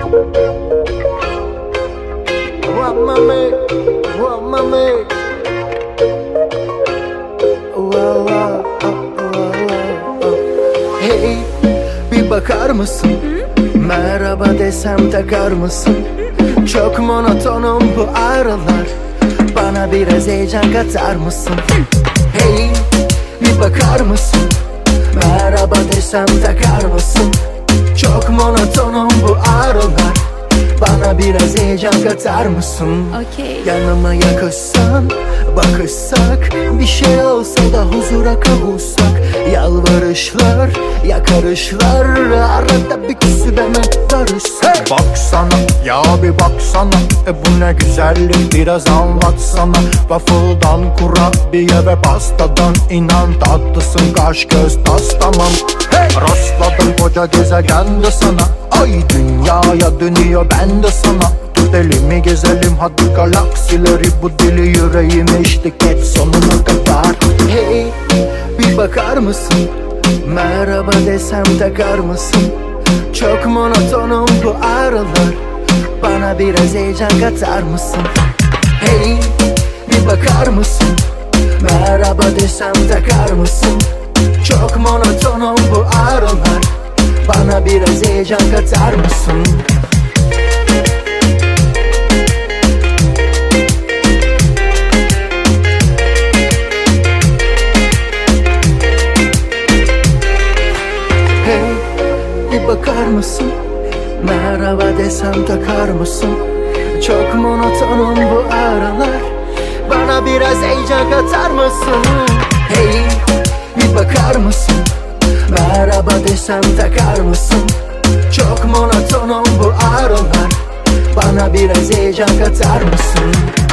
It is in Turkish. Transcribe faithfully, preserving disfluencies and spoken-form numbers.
What mami, what mami. Wow, wow, oh, oh, oh. Hey, bir bakar mısın? Merhaba desem takar mısın? Çok monotonum bu aralar. Bana biraz heyecan katar mısın? Hey, bir bakar mısın? Merhaba desem takar mısın? Çok monotonum bu aralar. Bana biraz heyecan katar mısın? Okay. Yanıma yakışsan, bakışsak, bir şey olsa da huzura kavuşsak. Yalvarışlar, yakarışlar, arada bir küsüp hemen barışsak. Baksana ya bir baksana, e bu ne güzellik, biraz anlatsana. Waffle'dan kurabiye ve pastadan, inan tatlısın, kaş göz tas tamam. Hey! Rastladım koca gezegende sana, ay dünyaya dönüyor ben de sana. Tut elimi gezelim hadi galaksileri, bu dili yüreğime eşlik et sonuna kadar. Hey, bir bakar mısın? Merhaba desem takar mısın? Çok monotonum bu aralar. Bana biraz heyecan katar mısın? Hey, bir bakar mısın? Merhaba desem takar mısın? Çok monotonum bu aralar. Bana biraz heyecan katar mısın? Hey, bir bakar mısın? Merhaba desem takar mısın? Çok monotonum bu aralar. Bana biraz heyecan katar mısın? Hey, bir bakar mısın? Merhaba desem takar mısın? Çok monotonum bu aralar. Bana biraz heyecan katar mısın?